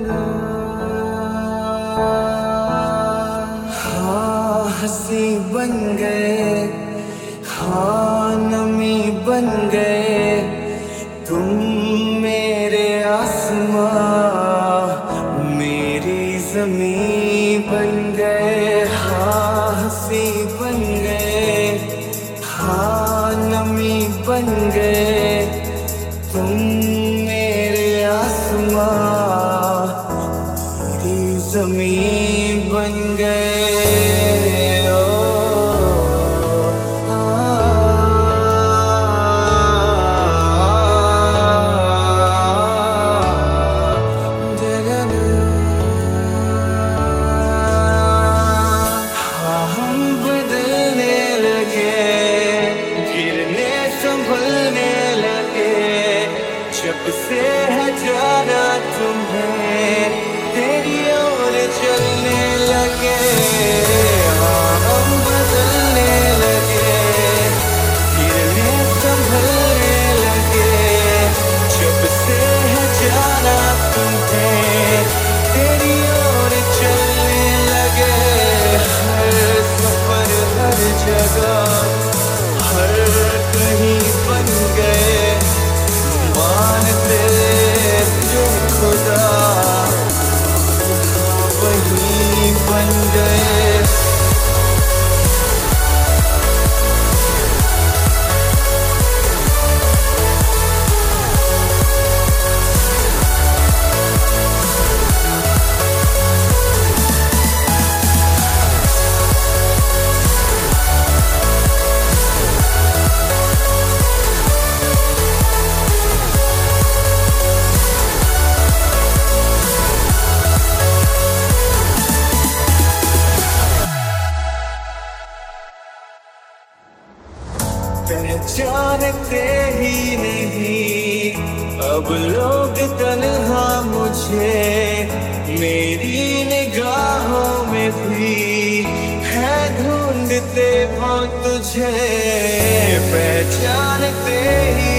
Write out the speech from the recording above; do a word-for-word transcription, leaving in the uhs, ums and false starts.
हाँ हंसी बन गए, हाँ नमी बन गए तुम मेरे आसमां, मेरी ज़मीं बन गए। हाँ हंसी बन गए, हाँ नमी बन गए तुम मेरे आसमां, मेरी ज़मीं बन गए। जब से है जाना तुम्हें तेरी ओर चलने लगे, हाँ हम बदलने लगे, गिरने संभलने लगे। जब से है जाना तुम्हें तेरी ओर चलने लगे, हर सफर हर जगह हर कहीं बन गए मानते जो खुदा, वही बन गए। पहचानते ही नहीं अब लोग तन्हा मुझे, मेरी निगाहों में भी है ढूंढते वो तुझे। पहचानते ही